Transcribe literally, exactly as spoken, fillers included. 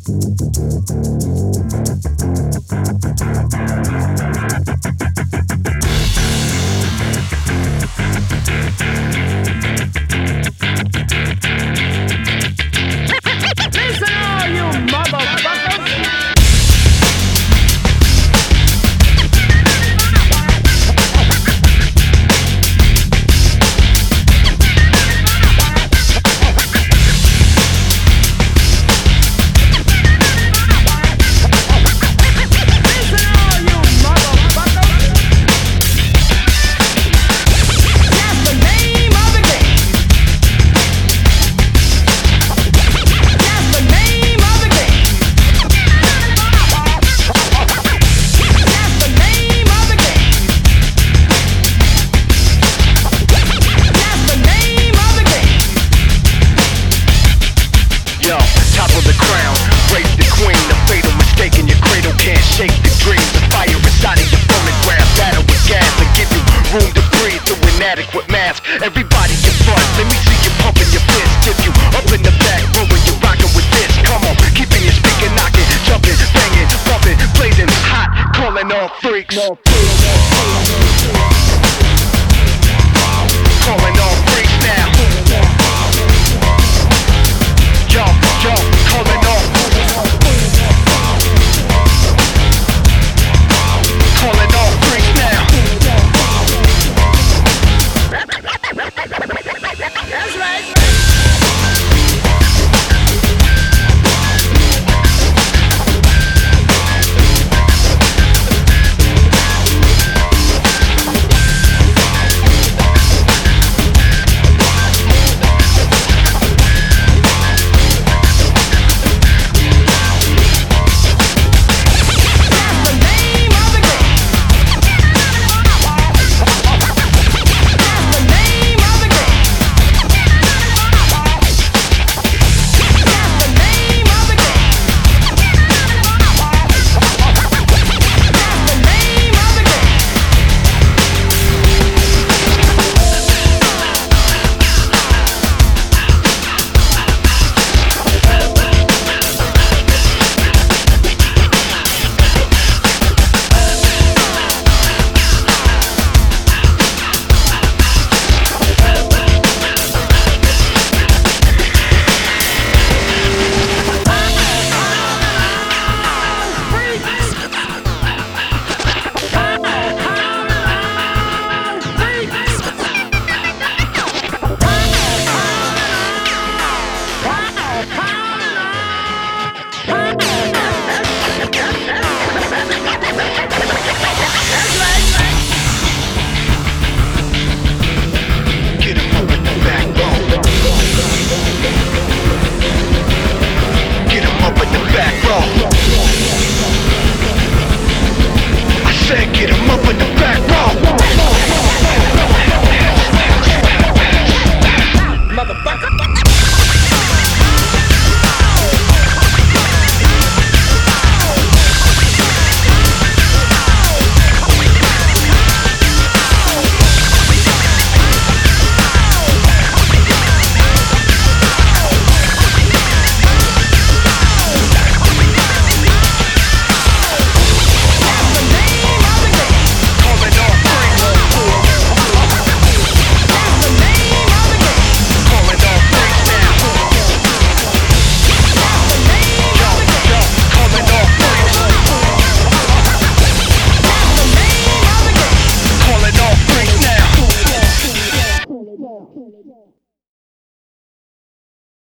With mask, everybody get front. Let me see you pumping your fist. If you up in the back row and you rocking with this, come on, keeping your speaker knocking, jumping, banging, bumping, blazing hot, calling all freaks. Calling all freaks now. Yo, yo, calling all. Calling all freaks now. That's right. Get him up in the back row. Pull it down.